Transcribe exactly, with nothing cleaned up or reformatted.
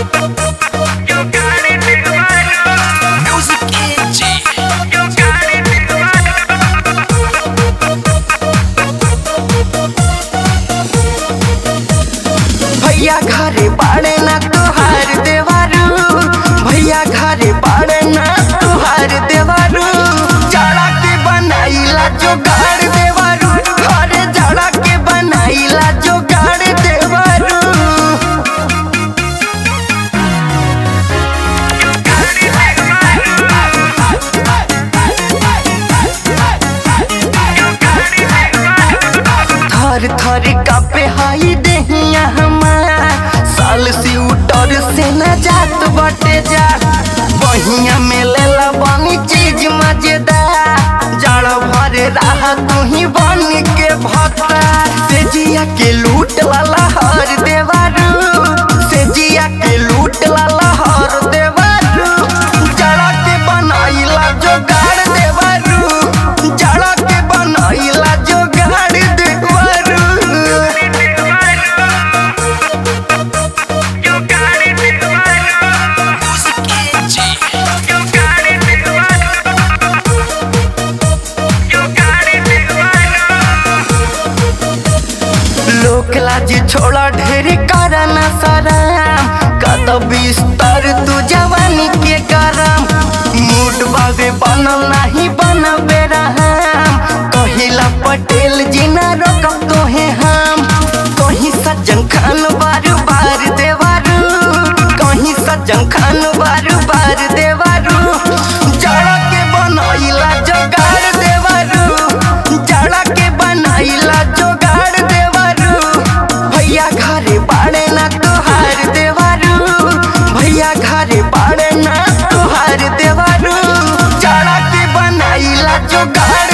भैया घरे बाड़े ना तुहार देवारू, भैया घरे बाड़े ना तुहार देवारू। जाड़ा के बनाइला जोगाड़ देवारू, घरे जाड़ा के बनाइला जोगाड़ देवारू। थर थर कापे हाई देहिया हमार, साल सी उतर से न जात बटे जा। बहिया में लेला बनी चीज मजेदार, जाड़ा भरे रहा तू ही बन के भत्ता। से जिया के लूट लाला हर देवारू, से जिया के लूट लाला हर देवारू। जाड़ा के बनाइला जोगाड़ देवारू, जाड़ा के बनाइला जोगाड़ देवारू। लोक लाज छोड़ा ढेर करना सराम, कद बिस्तर तू जवानी के गरम। मूड बावे बनल नहीं बनबे रहम, कहिला पटेल जी ना रोकब तोहे हम। कहीं सज्जन खान बार बार देवारू, कहीं सज्जन खान बार बार देवारू। जाड़ा के बनाइला जोगाड़ देवारू, जाड़ा के बनाइला जोगाड़ देवारू। भैया घरे बाड़े ना तुहार देवारू, भैया घरे बाड़े ना तुहार देवारू। जाड़ा के बनाइला जोगाड़